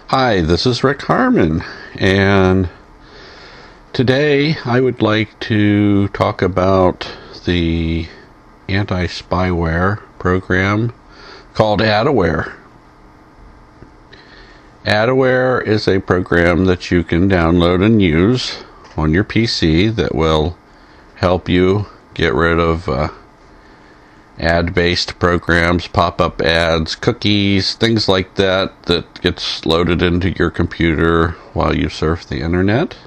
Hi, this is Rick Harmon, and today I would like to talk about the anti-spyware program called Adaware. Adaware is a program that you can download and use on your PC that will help you get rid of ad-based programs, pop-up ads, cookies, things like that gets loaded into your computer while you surf the internet.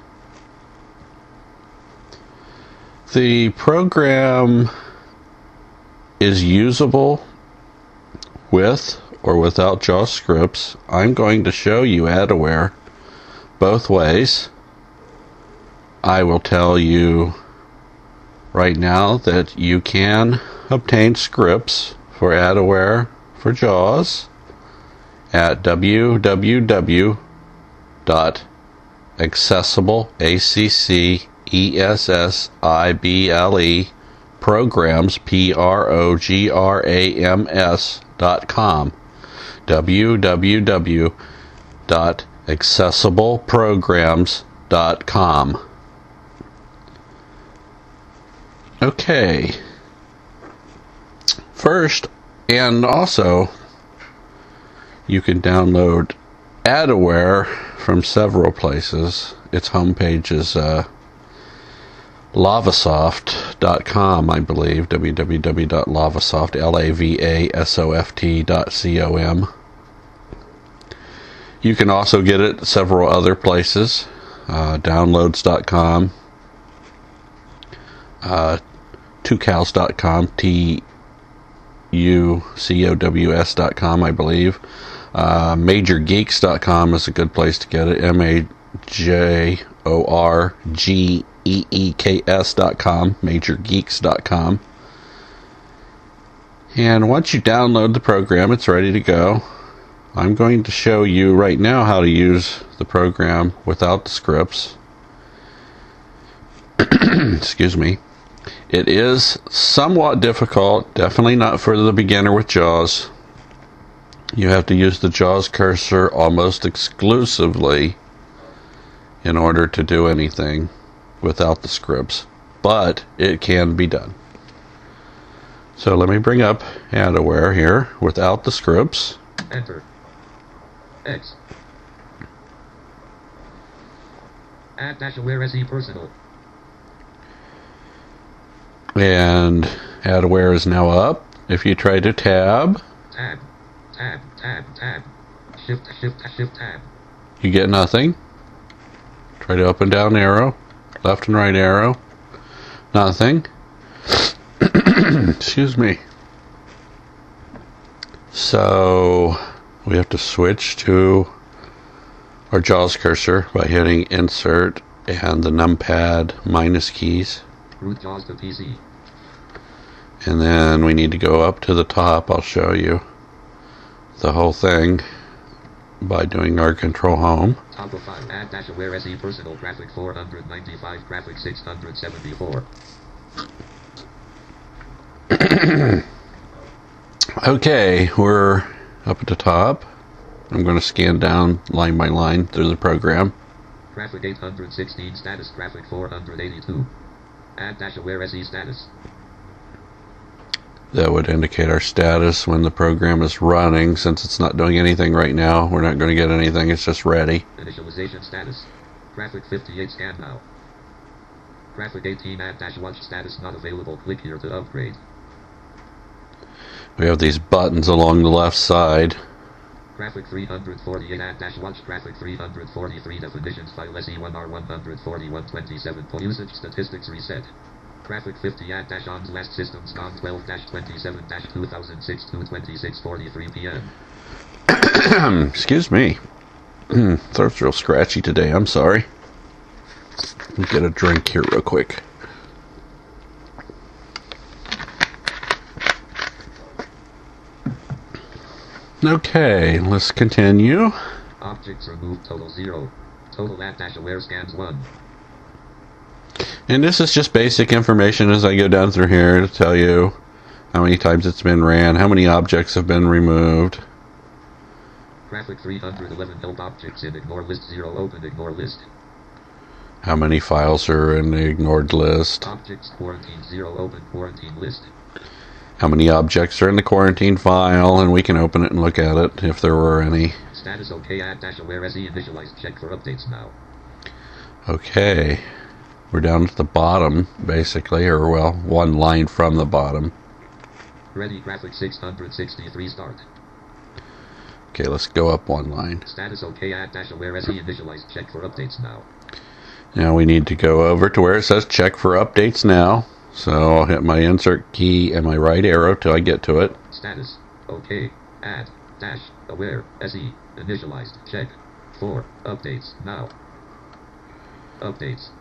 The program is usable with or without JAWS scripts. I'm going to show you Adaware both ways. I will tell you right now that you can obtain scripts for Adaware for JAWS at www.accessibleprograms.com www.accessibleprograms.com. Okay. First, and also, you can download Adaware from several places. Its homepage is lavasoft.com, I believe, www.lavasoft.com. You can also get it several other places, downloads.com, tucows.com, tucows.com, I believe. Majorgeeks.com is a good place to get it. majorgeeks.com, majorgeeks.com. And once you download the program, it's ready to go. I'm going to show you right now how to use the program without the scripts. Excuse me. It is somewhat difficult, definitely not for the beginner with JAWS. You have to use the JAWS cursor almost exclusively in order to do anything without the scripts, but it can be done. So let me bring up Adaware here without the scripts. Enter. X. Add-Aware SE Personal. And Adaware is now up. If you try to tab, Tab. Shift tab. You get nothing. Try to up and down arrow, left and right arrow, nothing. Excuse me. So we have to switch to our JAWS cursor by hitting Insert and the numpad minus keys. Root JAWS to PC. And then we need to go up to the top. I'll show you the whole thing by doing our Control Home. Top of 5. Add-Aware SE Personal. Graphic 495. Graphic 674. Okay, we're up at the top. I'm going to scan down line by line through the program. Graphic 816 status. Graphic 482. Add-Aware SE status. That would indicate our status when the program is running. Since it's not doing anything right now, we're not going to get anything. It's just ready. Initialization status. Graphic 58 scan now. Graphic 18 add-watch status not available. Click here to upgrade. We have these buttons along the left side. Graphic 348 add-watch. Graphic 343 definitions file SE1R14127. Usage statistics reset. Graphic 50 add-ons last systems gone 12-27-2006 to 26:43 p.m. Excuse me. Throat's real scratchy today. I'm sorry. Let me get a drink here real quick. Okay, let's continue. Objects removed total 0. Total add-aware scans 1. And this is just basic information as I go down through here to tell you how many times it's been ran, how many objects have been removed. Graphic 311 help objects in ignore list 0 open ignore list. How many files are in the ignored list? Objects quarantine 0 open quarantine list. How many objects are in the quarantine file, and we can open it and look at it if there were any. Status OK add dash aware SE initialized check for updates now. Okay. We're down at the bottom, basically, or well, one line from the bottom. Ready graphic 663 start. Okay, let's go up one line. Status OK add dash aware SE initialized check for updates now. Now we need to go over to where it says check for updates now. So I'll hit my insert key and my right arrow till I get to it. Status OK add dash aware SE initialized check for updates now. Updates.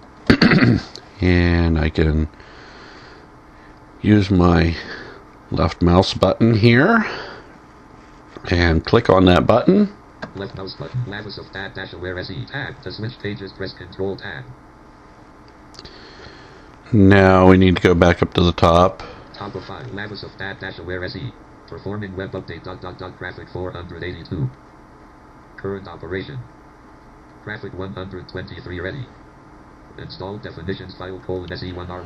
And I can use my left mouse button here and click on that button. Left mouse button, Lavas of tab dash aware SE tab. To switch pages, press Control tab. Now we need to go back up to the top. Top of file, Lavas of tab dash aware SE. Performing web update graphic 482. Current operation. Graphic 123 ready. Install definitions file SE1R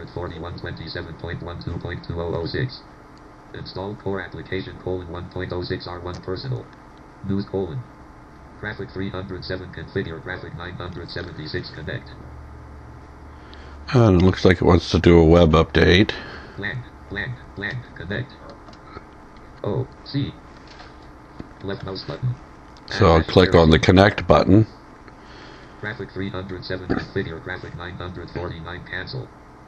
141.27.12.2006. Install core application 1.06R1 personal. News graphic 307 configure graphic 976 connect. And it looks like it wants to do a web update. Blank connect. O C left mouse button. So I'll click on the connect button. Graphic 307 configure graphic 949 cancel.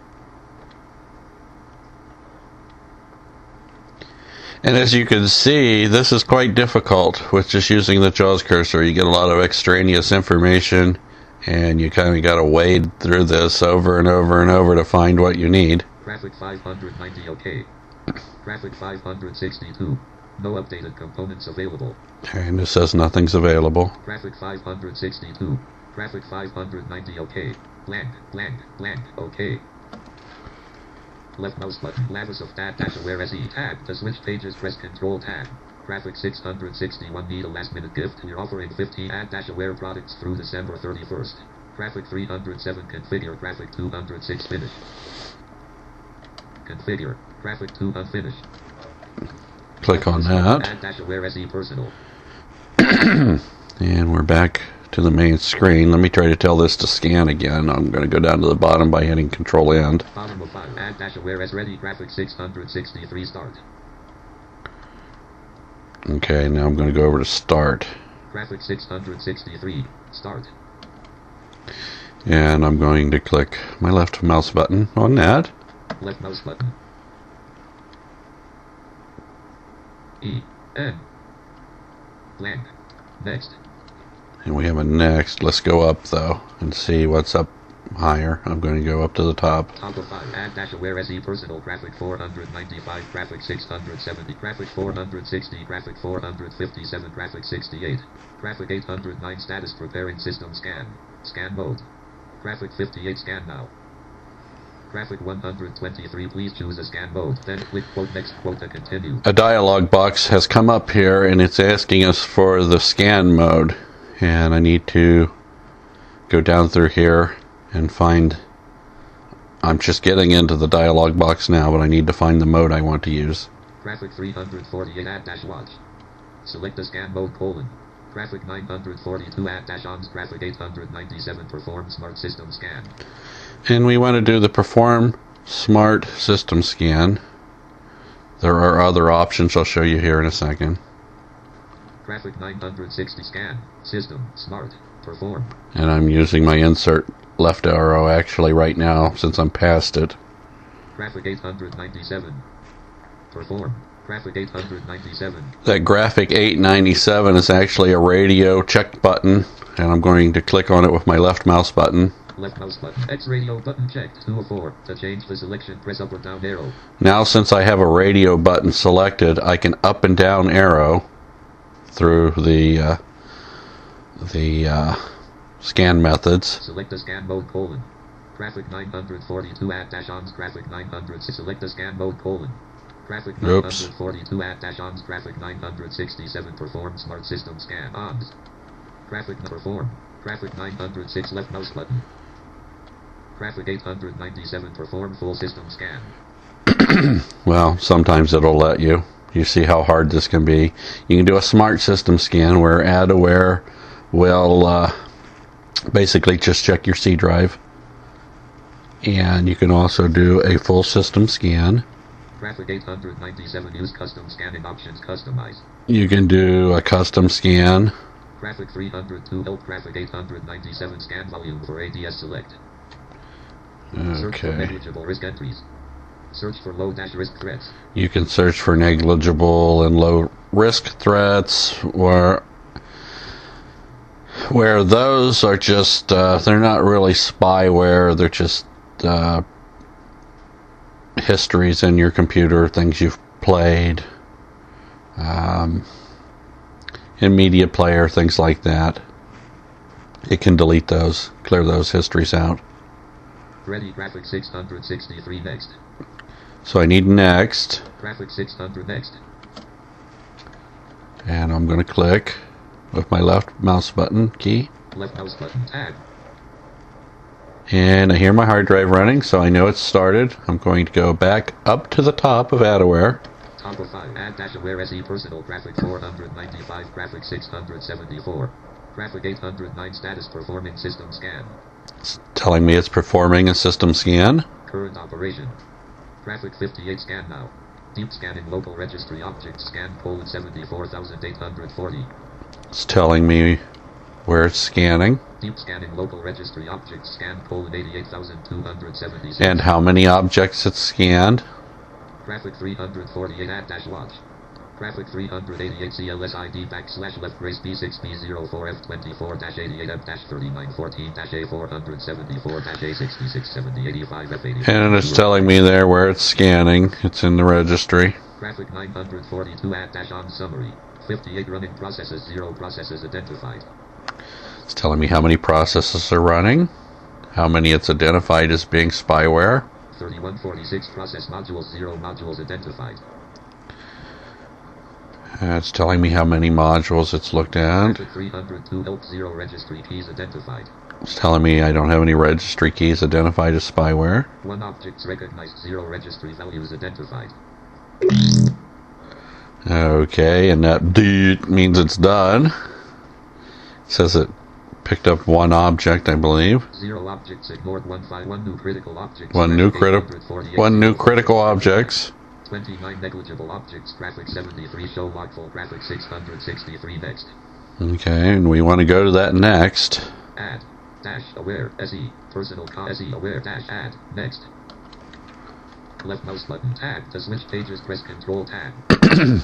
And as you can see, this is quite difficult with just using the JAWS cursor. You get a lot of extraneous information, and you kind of got to wade through this over and over and over to find what you need. Graphic 590 OK. Graphic 562. No updated components available. And it says nothing's available. Graphic 562. Graphic 590 OK. Blank OK. Left mouse button, Lavas of tab dash aware SE tab. To switch pages, press Control tab. Graphic 661 need a last minute gift. You're offering 50 add dash aware products through December 31st. Graphic 307 configure graphic 206 finish. Configure graphic 2 unfinished. Click on that. Add dash aware SE personal. And we're back to the main screen. Let me try to tell this to scan again. I'm going to go down to the bottom by hitting Control End. Bottom of file, add dash aware S ready graphic 663 start. Okay, now I'm going to go over to Start. Graphic 663 start. And I'm going to click my left mouse button on that. Left mouse button. E N blank. Next. And we have a next. Let's go up though and see what's up higher. I'm going to go up to the top. Top of 5. Add dash aware SE personal graphic 495 graphic 670 graphic 460 graphic 457 graphic 68 graphic 809 status preparing system scan. Scan mode. Graphic 58 scan now. Graphic 123 please choose a scan mode. Then click quote next quote to continue. A dialog box has come up here and it's asking us for the scan mode. And I need to go down through here and find, I'm just getting into the dialog box now, but I need to find the mode I want to use. Graphic 348 add dash watch. Select the scan mode Graphic 942 add dash ons. Graphic 897 perform smart system scan. And we want to do the perform smart system scan. There are other options I'll show you here in a second. Graphic 960 scan. System. Smart. Perform. And I'm using my insert left arrow actually right now since I'm past it. Graphic 897. Perform. Graphic 897. That graphic 897 is actually a radio check button, and I'm going to click on it with my left mouse button. Left mouse button. X radio button checked. 2 of 4. To change the selection, press up or down arrow. Now since I have a radio button selected, I can up and down arrow through the scan methods. Select the scan mode Graphic 942 add dash ons. Graphic 900. Select the scan mode Graphic Oops. 942 at dash ons. Graphic 967 perform smart system scan ons. Graphic perform. Graphic 906 left mouse button. Graphic 897 perform full system scan. Well, sometimes it'll let you. You see how hard this can be. You can do a smart system scan where AdAware will basically just check your C drive. And you can also do a full system scan. Graphic 897 use custom scanning options customize. You can do a custom scan. Graphic 302 help. Graphic 897 scan volume for ADS select. Search for Okay. negligible risk entries. Search for low dash risk threats. You can search for negligible and low risk threats where those are just they're not really spyware, they're just histories in your computer, things you've played, in media player, things like that. It can delete those, clear those histories out. Ready. Graphic 663 next. So I need next, Graphic 600 next. and I'm going to click with my left mouse button key. Left mouse button tab. And I hear my hard drive running, so I know it's started. I'm going to go back up to the top of AdAware. Top of 5. Add dash aware SE personal. Graphic 495. Graphic 674. Graphic 809 status performing system scan. It's telling me it's performing a system scan. Current operation. Graphic 58 scan now. Deep scanning local registry objects scan colon 74,840. It's telling me where it's scanning Deep scanning local registry objects scan colon 88,276. and how many objects it's scanned. Graphic 348 add dash watch. Graphic 388 CLSID backslash left brace B6B04F24 dash 88F dash 3914 dash A474 dash A6670 85 F80. And it's telling me there where it's scanning. It's in the registry. Graphic 942 add dash on summary. 58 running processes, 0 processes identified. It's telling me how many processes are running, how many it's identified as being spyware. 3146 process modules, 0 modules identified. It's telling me how many modules it's looked at. Graphic 302 help, 0 registry keys identified. It's telling me I don't have any registry keys identified as spyware. 1 objects recognized, 0 registry values identified. Okay, and that D means it's done. It says it picked up 1 object, I believe. 0 objects ignored, 1 new critical objects. One new critical objects. 29 negligible objects. Graphic 73 show log full. Graphic 663 next. Okay, and we want to go to that next. Add dash aware SE personal SE aware dash add next. Left mouse button tab to switch pages. Press Control tab.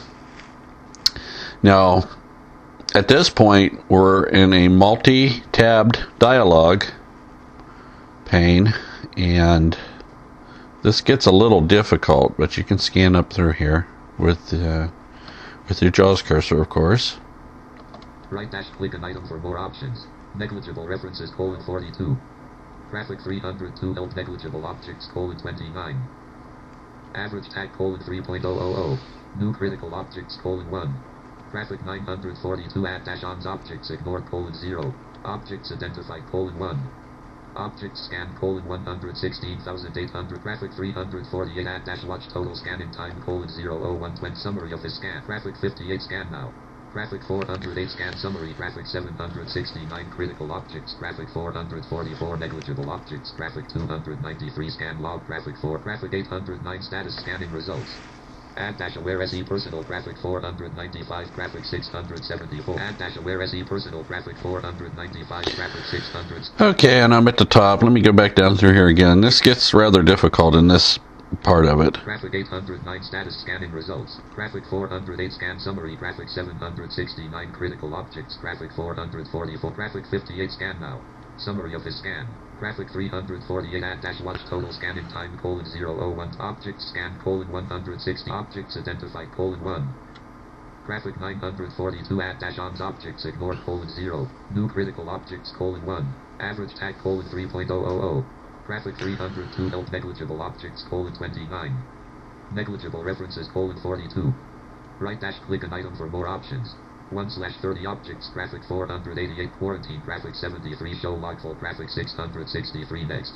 Now, at this point, we're in a multi-tabbed dialog pane, and this gets a little difficult, but you can scan up through here with your JAWS cursor, of course. Right dash click an item for more options. Negligible references colon 42. Graphic 302 help negligible objects colon 29. Average tag colon 3.000. New critical objects colon 1. Graphic 942 add dash ons objects ignored colon 0. Objects identified colon 1. Objects scanned colon 116,800. Graphic 348 add dash watch total scanning time colon 00120 summary of the scan. Graphic 58 scan now. Graphic 408 scan summary. Graphic 769 critical objects. Graphic 444 negligible objects. Graphic 293 scan log. Graphic 4. Graphic 809 status scanning results. Add dash aware SE personal. Graphic 495. Graphic 674. Add dash aware SE personal. Graphic 495. Graphic 600. Okay, and I'm at the top. Let me go back down through here again. This gets rather difficult in this part of it. Graphic 809 status scanning results. Graphic 408 scan summary. Graphic 769 critical objects. Graphic 444. Graphic 58 scan now. Summary of the scan. Graphic 348 add dash watch total scanning time colon 001. Objects scanned colon 160. Objects identified colon 1. Graphic 942 add dash ons objects ignored colon 0. New critical objects colon 1. Average tag colon 3.000. Graphic 302 help negligible objects colon 29. Negligible references, colon 42. Right dash click an item for more options. 1/30 objects, graphic 488, quarantine, graphic 73, show logful, graphic 663, next.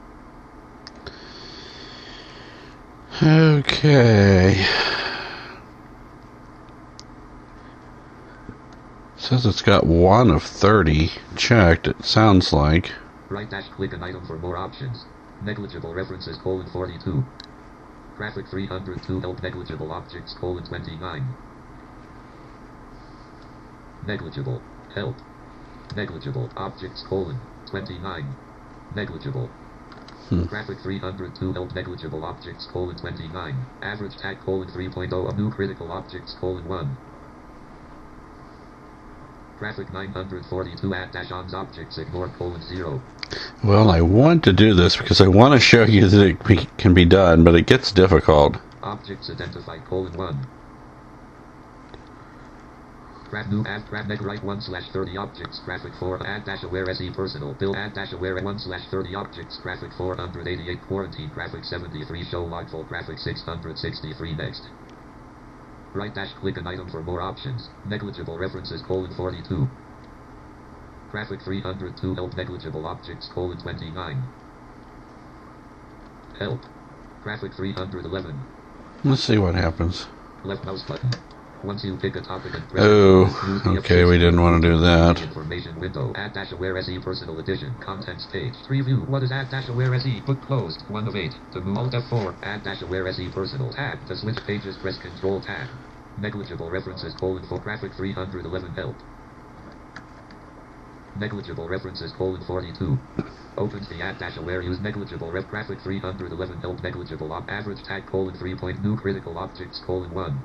Okay. Says it's got 1 of 30 checked, it sounds like. Right dash click an item for more options. Negligible references, colon 42. Graphic 302, help negligible objects, colon 29. Negligible, help. Negligible objects, colon 29. Negligible. Graphic 302, help negligible objects, colon 29. Average tag, colon 3.0 of new critical objects, colon 1. Graphic 942, add dash ons objects, ignore, colon 0. Well, I want to do this because I want to show you that it can be done, but it gets difficult. Objects identified, colon 1. Grab new add grab neg right 1/30 objects, graphic 4 add dash aware se personal bill add dash aware 1/30 objects, graphic 488, quarantine, graphic 73, show logful, graphic 663, next. Right dash click an item for more options. Negligible references, colon 42. Graphic 302, help negligible objects, colon 29. Help. Graphic 311. Let's see what happens. Left mouse button. Once you pick a topic and press Oh, okay, we didn't want to do that. Information window. Add dash aware se personal edition. Contents page. Preview. What is add dash aware se? Book closed. 1 of 8. To move alt F4. Add dash aware se personal tab. To switch pages, press control tab. Negligible references, colon 4. Graphic 311, help. Negligible references, colon 42. Opens the add dash aware use negligible ref graphic 311, help negligible average tag, colon 3 point new critical objects, colon 1.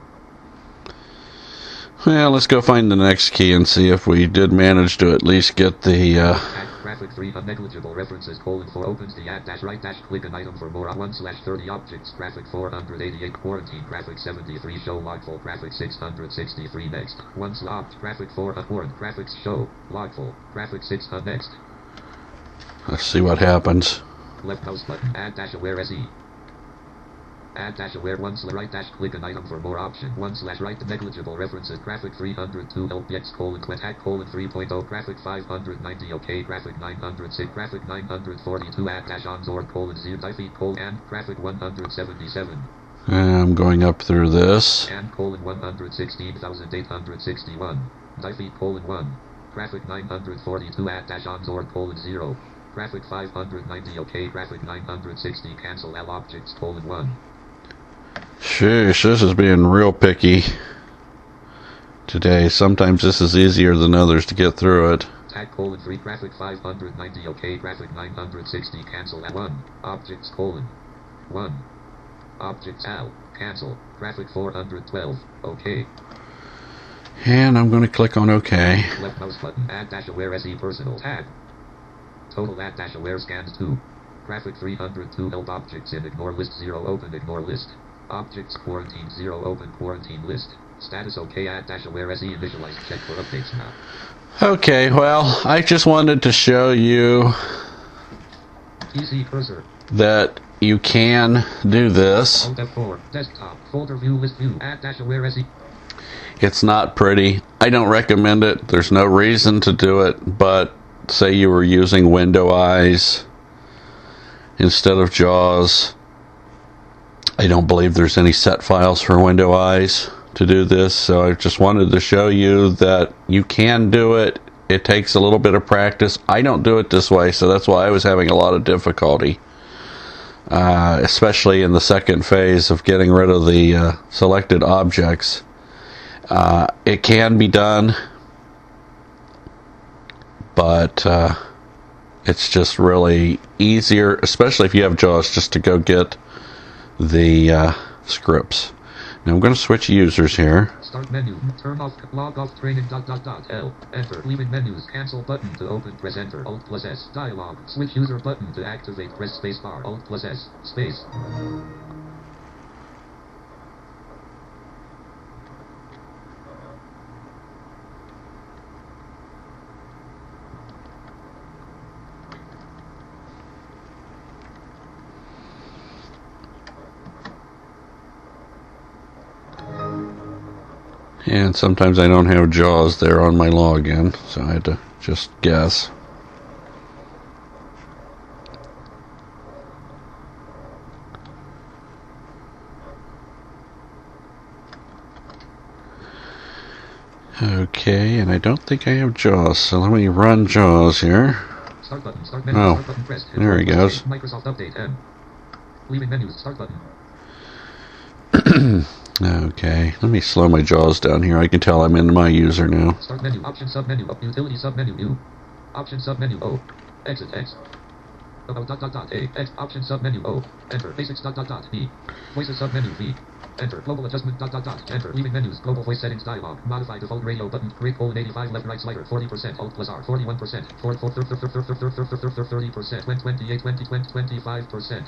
Well, let's go find the next key and see if we did manage to at least get the, Graphic 3 negligible references, colon 4 opens the add dash right dash click an item for more 1/30 objects, graphic 488, quarantine, graphic 73, show logful, graphic 663, next. 1 slot, graphic 4 abhorrent, graphics show, logful, graphic 6 next. let's see what happens. Left mouse button, add dash aware se. Add dash aware 1 right dash click an item for more option 1/right negligible references, graphic 302 LPX colon tag colon 3.0, graphic 590 OK, graphic 906, graphic 942 add dash ons or colon 0 feet colon and graphic 177. I'm going up through this. And colon 116,861. Defeat colon 1. Graphic 942 add dash ons or colon 0. Graphic 590 OK, graphic 960 cancel L objects colon 1. Sheesh, this is being real picky today. Sometimes this is easier than others to get through it. Tag colon 3, graphic 590 OK, graphic 960 cancel L1. Objects colon 1. Objects L, cancel, graphic 412, OK. And I'm going to click on OK. Left mouse button, add dash aware se personal tab. Total add dash aware scans 2. Graphic 302 help objects in ignore list 0 open ignore list. Objects quarantine 0 open quarantine list. Status OK add dash aware se initialize check for updates now. Okay, well, I just wanted to show you PC cursor. that you can do this. Alt F4, desktop, folder view list view, add dash aware se. It's not pretty. I don't recommend it. There's no reason to do it, but say you were using Window Eyes instead of JAWS. I don't believe there's any set files for Window Eyes to do this, so I just wanted to show you that you can do it. It takes a little bit of practice. I don't do it this way, so that's why I was having a lot of difficulty, especially in the second phase of getting rid of the selected objects. It can be done, but it's just really easier, especially if you have JAWS, just to go get the scripts. Now I'm going to switch users here. Start menu, turn off, log off training, L, enter, leaving menus, cancel button to open, press enter, Alt plus S, dialog, switch user button to activate, press space bar, Alt plus S, space. And sometimes I don't have JAWS there on my login, so I had to just guess. Okay, and I don't think I have JAWS, so let me run JAWS here. Start button, start menu, Oh, start button pressed. there he goes. Microsoft Update M. Leaving menus, start button. Okay, let me slow my JAWS down here. I can tell I'm in my user now. Start menu, option submenu, up utility submenu, new. Option submenu, O. Exit X. About dot dot dot A. X. Option submenu, O. Enter. Basics dot dot dot B. Voices submenu, V. Enter. Global adjustment dot dot dot. Enter. Leaving menus. Global voice settings dialog. Modify default radio button. Grid colon 85 left right slider. 40%. Alt plus R. 41%. 30%. 28. 25%.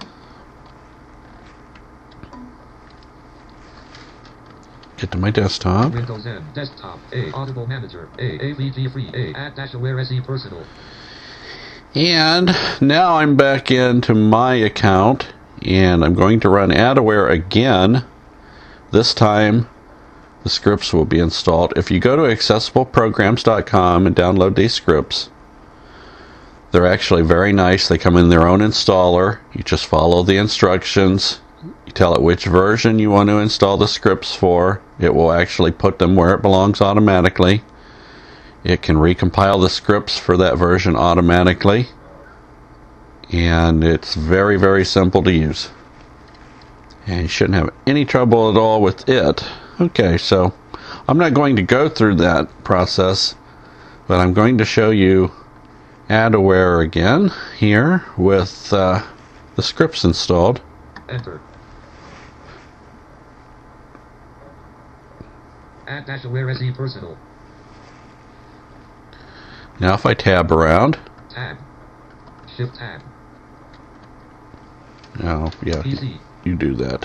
Get to my desktop. Windows M. Desktop. A. Audible Manager. A. AVG free. A. Add-Aware SE Personal. And now I'm back into my account, and I'm going to run AdAware again. This time, the scripts will be installed. If you go to accessibleprograms.com and download these scripts, they're actually very nice. They come in their own installer. You just follow the instructions. You tell it which version you want to install the scripts for. It will actually put them where it belongs automatically. It can recompile the scripts for that version automatically. And it's very, very simple to use. And you shouldn't have any trouble at all with it. Okay, so I'm not going to go through that process, but I'm going to show you AdAware again here with the scripts installed. Enter. Add-Aware SE Personal. Now if I tab around. Tab. Shift tab. Oh, yeah, PC. you do that.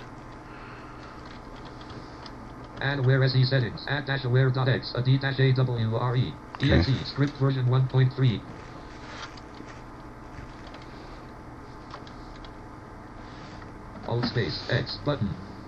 AdAware SE settings. Add-Aware.x. A-D-A-W-R-E. Okay. EXE. Script version 1.3. Alt space X button.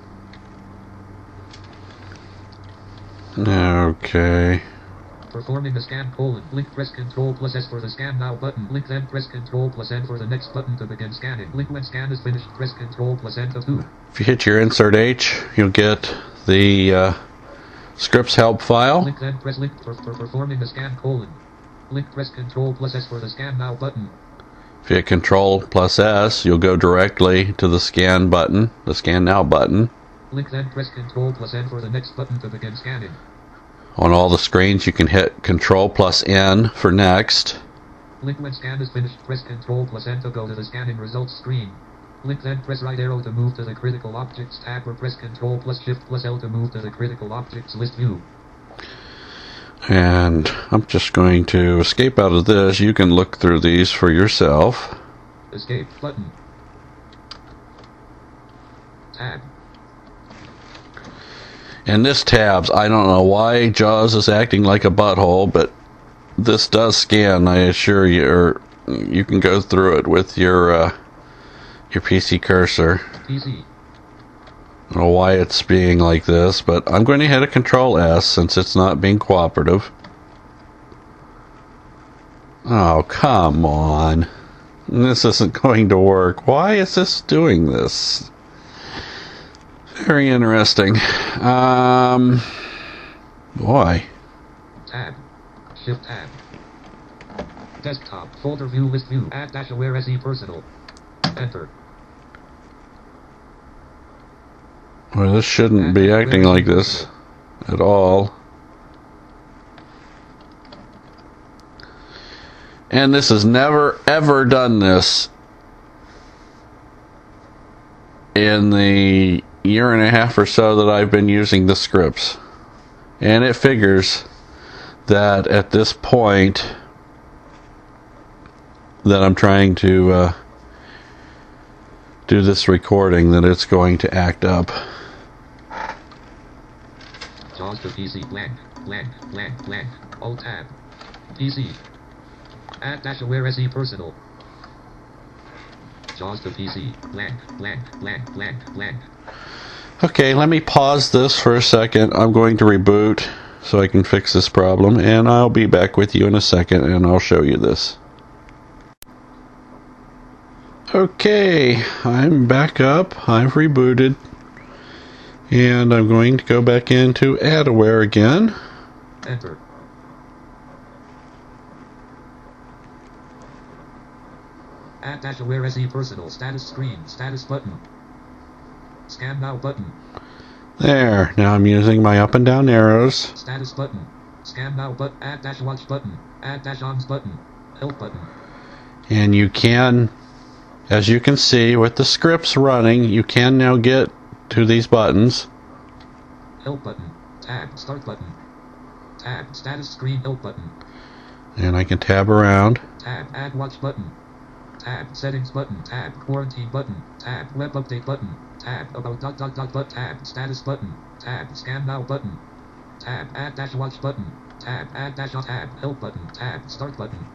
Okay. Performing the scan colon. Blink press Ctrl plus S for the scan now button. Blink then press Ctrl plus N for the next button to begin scanning. Blink when scan is finished. Press Ctrl plus N to 2. If you hit your insert H, you'll get the scripts help file. Blink then press link for performing the scan colon. Blink press Ctrl plus S for the scan now button. If you hit Control plus S, you'll go directly to the scan button, the scan now button. Blink then press Ctrl plus N for the next button to begin scanning. On all the screens, you can hit Control plus N for next. Blink when scan is finished. Press Ctrl plus N to go to the scanning results screen. Blink then press right arrow to move to the critical objects tab, or press Ctrl plus Shift plus L to move to the critical objects list view. And I'm just going to escape out of this. You can look through these for yourself. Escape button. Tab. And this tabs, I don't know why JAWS is acting like a butthole, but this does scan, I assure you, or you can go through it with your PC cursor. PC. I don't know why it's being like this, but I'm going to hit a Control S since it's not being cooperative. Oh, come on. This isn't going to work. Why is this doing this? Very interesting. Boy. Tab. Shift tab. Desktop. Folder view list view. Add-Aware SE Personal. Enter. Well, this shouldn't be acting like this at all. And this has never, ever done this in the year and a half or so that I've been using the scripts. And it figures that at this point that I'm trying to do this recording, that it's going to act up. JAWS to PC blank, blank, blank, blank. Alt tab. PC. Add-Aware SE Personal. JAWS to PC blank, blank, blank, blank, blank. Okay, let me pause this for a second. I'm going to reboot so I can fix this problem, and I'll be back with you in a second and I'll show you this. Okay, I'm back up. I've rebooted. And I'm going to go back into AdAware again. Enter. Add-Aware SE personal status screen, status button. Scan now button. There, now I'm using my up and down arrows. Status button. Scan now button. Add-Watch button. Add-Ons button. Help button. And you can, as you can see with the scripts running, you can now get to these buttons. Help button. Tab. Start button. Tab. Status screen. Help button. And I can tab around. Tab. Add-Watch button. Tab. Settings button. Tab. Quarantine button. Tab. Web update button. Tab. About ... But tab. Status button. Tab. Scan now button. Tab. Add-Watch button. Tab. Tab. Help button. Tab. Start button.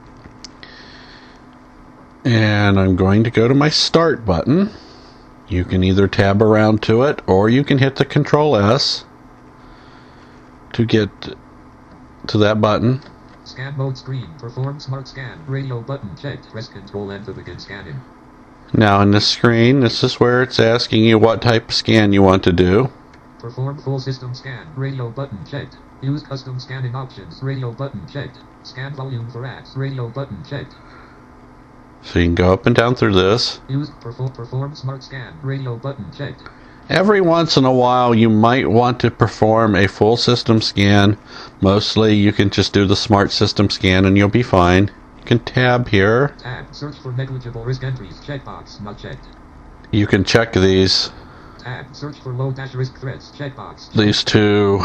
And I'm going to go to my Start button. You can either tab around to it, or you can hit the Control S to get to that button. Scan mode screen. Perform smart scan. Radio button checked. Press Control N to begin scanning. Now in this screen, this is where it's asking you what type of scan you want to do. Perform full system scan. Radio button checked. Use custom scanning options. Radio button checked. Scan volume for apps. Radio button checked. So you can go up and down through this. Use perform smart scan. Radio button checked. Every once in a while you might want to perform a full system scan. Mostly you can just do the smart system scan and you'll be fine. You can tab here. Tab. Search for negligible risk entries. Checkbox. Not checked. You can check these. Tab. Search for low-risk threats. Checkbox. These two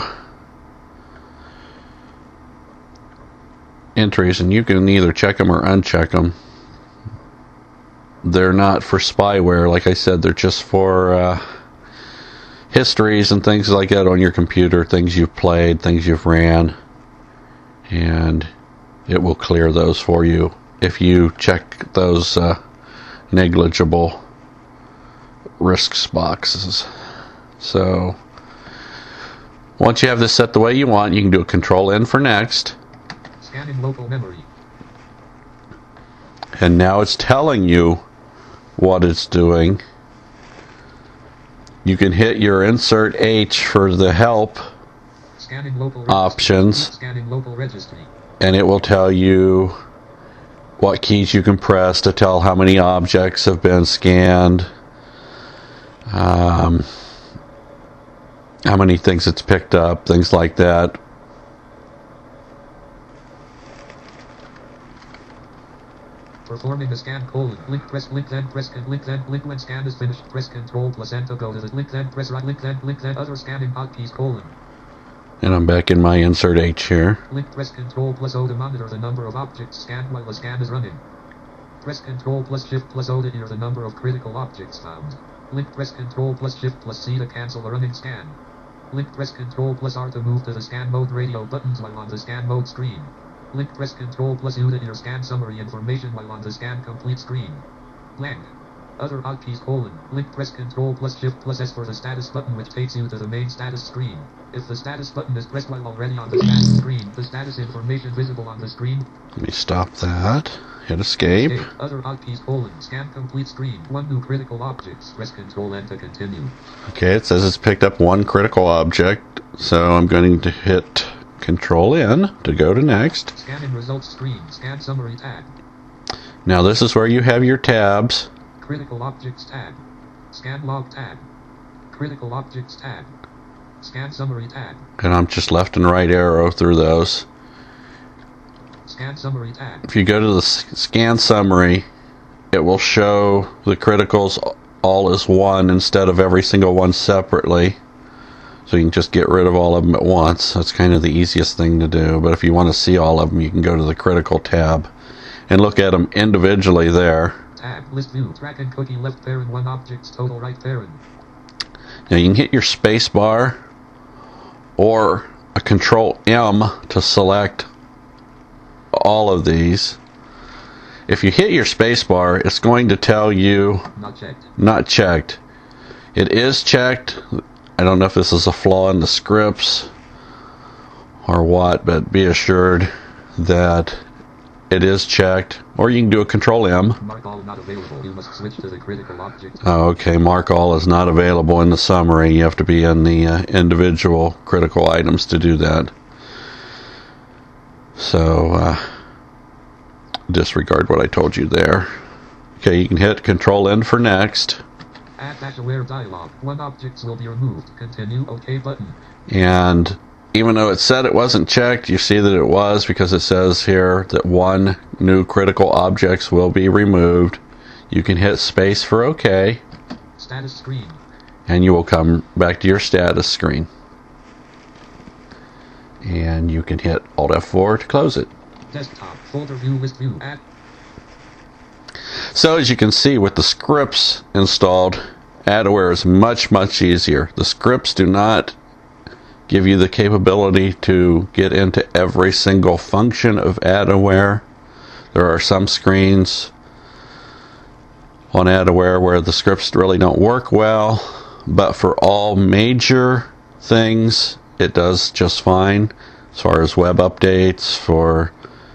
entries, and you can either check them or uncheck them. They're not for spyware, like I said, they're just for histories and things like that on your computer, things you've played, things you've ran, and it will clear those for you if you check those negligible risks boxes. So once you have this set the way you want, you can do a Control N for next. Scanning local memory. And now it's telling you what it's doing. You can hit your Insert H for the help Scanning local options. Scanning local registry. And it will tell you what keys you can press to tell how many objects have been scanned, how many things it's picked up, things like that. Performing a scan : link press link then press link when scan is finished press Control plus N to go to the link then press right link then other scanning hotkeys : And I'm back in my Insert H here. Link press Control plus O to monitor the number of objects scanned while the scan is running. Press Control plus Shift plus O to hear the number of critical objects found. Link press Control plus Shift plus C to cancel a running scan. Link press Control plus R to move to the scan mode radio buttons while on the scan mode screen. Link press Control plus U to hear scan summary information while on the scan complete screen. Blank. Other hotkeys : link press Control plus Shift plus S for the status button, which takes you to the main status screen. If the status button is pressed while already on the status screen, the status information visible on the screen. Let me stop that. Hit escape. Other hotkeys : scan complete screen. 1 new critical objects. Press Control N to continue. Okay, it says it's picked up 1 critical object, so I'm going to hit Control N to go to next. Scanning results screen. Scan summary tab. Now this is where you have your tabs. Critical objects tab. Scan log tab. Critical objects tab. Scan summary tab. And I'm just left and right arrow through those. Scan summary tab. If you go to the scan summary, it will show the criticals all as one instead of every single one separately. So you can just get rid of all of them at once. That's kind of the easiest thing to do. But if you want to see all of them, you can go to the critical tab and look at them individually there. Tab, list view, track and cookie left parent, 1 objects, total right parent. Now you can hit your space bar or a Control M to select all of these. If you hit your space bar, it's going to tell you not checked. Not checked. It is checked. I don't know if this is a flaw in the scripts or what, but be assured that it is checked. Or you can do a Control M. Mark all not available. You must switch to the critical object. Okay, mark all is not available in the summary. You have to be in the individual critical items to do that. So, disregard what I told you there. Okay, you can hit Control N for next. Add dash aware dialog. One objects will be removed. Continue OK button. And even though it said it wasn't checked, you see that it was, because it says here that one new critical objects will be removed. You can hit space for OK. Status screen. And you will come back to your status screen. And you can hit Alt F4 to close it. Desktop folder view list view. Add. So as you can see, with the scripts installed, AdAware is much, much easier. The scripts do not give you the capability to get into every single function of AdAware. There are some screens on AdAware where the scripts really don't work well, but for all major things, it does just fine. As far as web updates for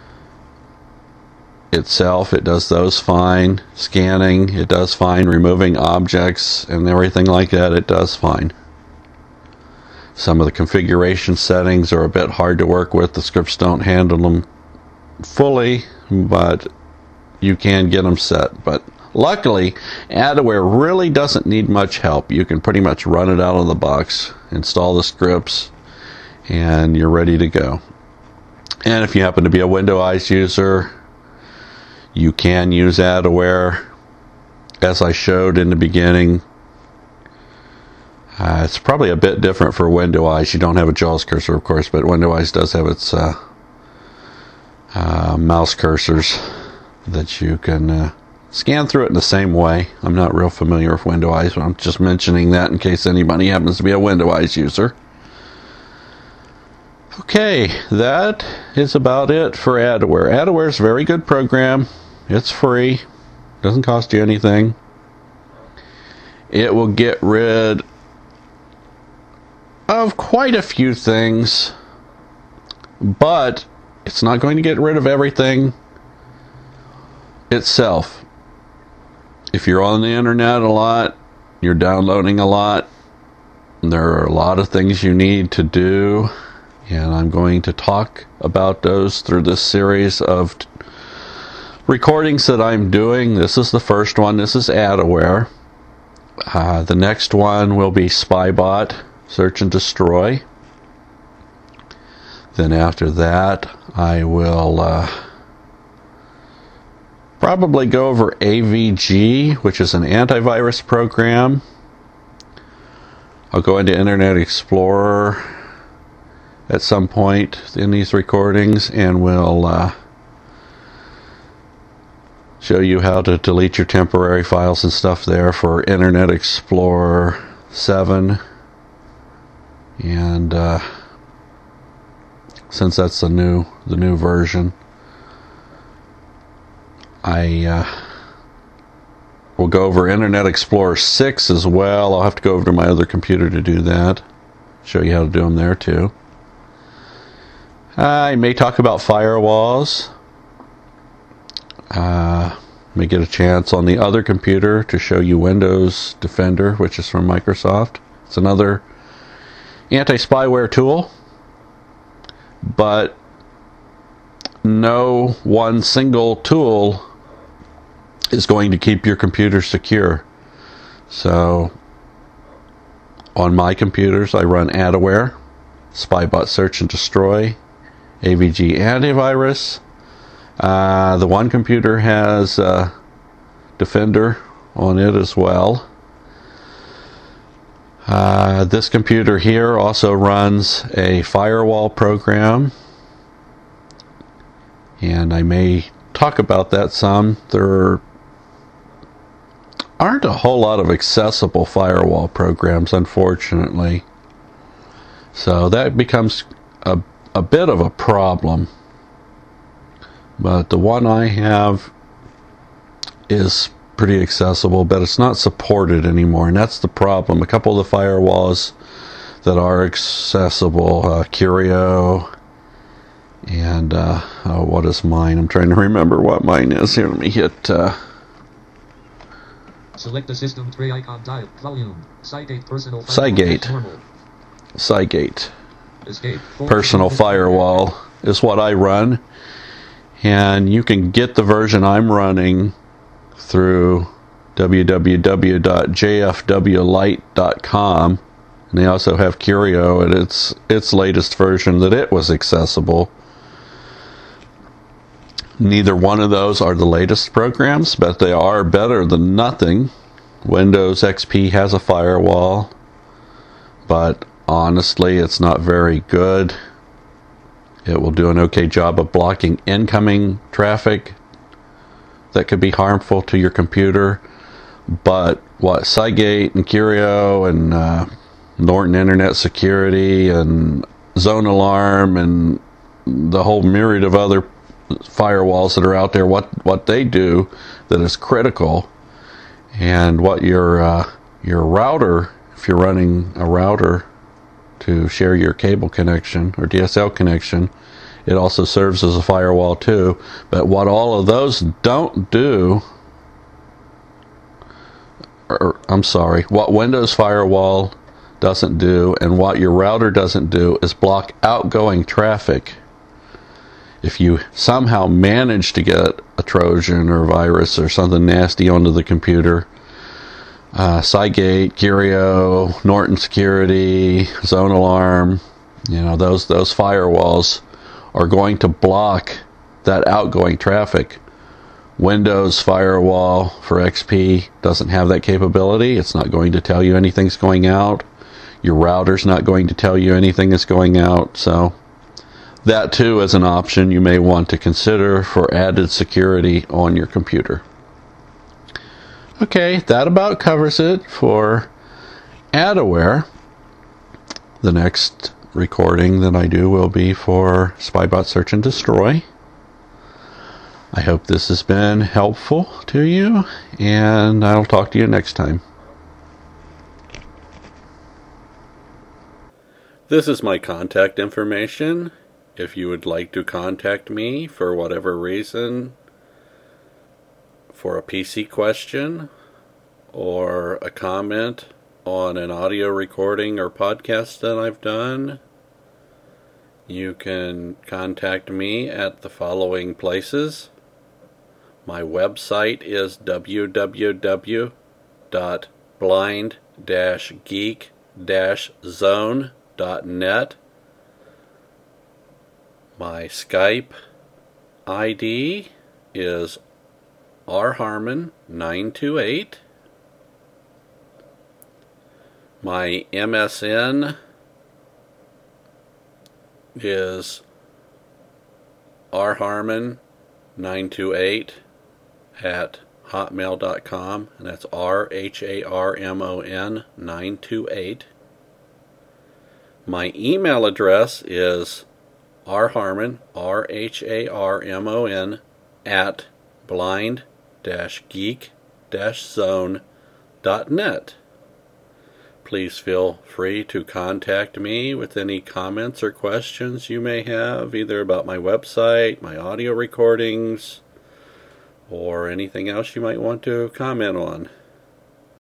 itself, it does those fine. Scanning, it does fine. Removing objects and everything like that, it does fine. Some of the configuration settings are a bit hard to work with. The scripts don't handle them fully, but you can get them set. But luckily, AdAware really doesn't need much help. You can pretty much run it out of the box, install the scripts, and you're ready to go. And if you happen to be a Windows user, you can use AdAware, as I showed in the beginning. It's probably a bit different for Windows. You don't have a JAWS cursor, of course, but Windows does have its mouse cursors that you can scan through it in the same way. I'm not real familiar with Windows, but I'm just mentioning that in case anybody happens to be a Windows user. Okay, that is about it for AdAware. AdAware is a very good program. It's free. Doesn't cost you anything. It will get rid of quite a few things, but it's not going to get rid of everything itself. If you're on the internet a lot, you're downloading a lot, there are a lot of things you need to do, and I'm going to talk about those through this series of recordings that I'm doing. This is the first one. This is AdAware. The next one will be Spybot, Search and Destroy. Then after that, I will probably go over AVG, which is an antivirus program. I'll go into Internet Explorer at some point in these recordings, and we'll show you how to delete your temporary files and stuff there for Internet Explorer 7. And since that's the new version, I will go over Internet Explorer 6 as well. I'll have to go over to my other computer to do that. Show you how to do them there too. I may talk about firewalls. May get a chance on the other computer to show you Windows Defender, which is from Microsoft. It's another anti-spyware tool, but no one single tool is going to keep your computer secure. So on my computers, I run AdAware, Spybot Search and Destroy, AVG Antivirus. The one computer has Defender on it as well. This computer here also runs a firewall program, and I may talk about that some. There aren't a whole lot of accessible firewall programs, unfortunately, so that becomes a bit of a problem. But the one I have is pretty accessible, but it's not supported anymore, and that's the problem. A couple of the firewalls that are accessible, Curio, and what is mine? I'm trying to remember what mine is. Here, let me hit. Select the system tray icon dial volume. Cygate personal. Cygate. Escape. Personal firewall is what I run, and you can get the version I'm running through www.jfwlite.com, and they also have Curio and its latest version that it was accessible. Neither one of those are the latest programs, but they are better than nothing. Windows XP has a firewall, but honestly, it's not very good. It will do an okay job of blocking incoming traffic that could be harmful to your computer. But what Cygate and Curio and Norton Internet Security and Zone Alarm and the whole myriad of other firewalls that are out there, what they do that is critical, and what your router, if you're running a router to share your cable connection or DSL connection, it also serves as a firewall too. But what all of those don't do, what Windows Firewall doesn't do and what your router doesn't do is block outgoing traffic. If you somehow manage to get a Trojan or a virus or something nasty onto the computer, Cygate, Curio, Norton Security, Zone Alarm, those firewalls are going to block that outgoing traffic. Windows Firewall for XP doesn't have that capability. It's not going to tell you anything's going out. Your router's not going to tell you anything is going out. So that too is an option you may want to consider for added security on your computer. Okay, that about covers it for Adaware. The next recording that I do will be for Spybot Search and Destroy. I hope this has been helpful to you, and I'll talk to you next time. This is my contact information. If you would like to contact me for whatever reason, for a PC question or a comment on an audio recording or podcast that I've done, you can contact me at the following places. My website is www.blind-geek-zone.net. My Skype ID is rharmon928. My MSN is rharmon928 at hotmail.com, and that's RHARMON 928. My email address is rharmon, RHARMON, at blind-geek-zone.net. Please feel free to contact me with any comments or questions you may have, either about my website, my audio recordings, or anything else you might want to comment on.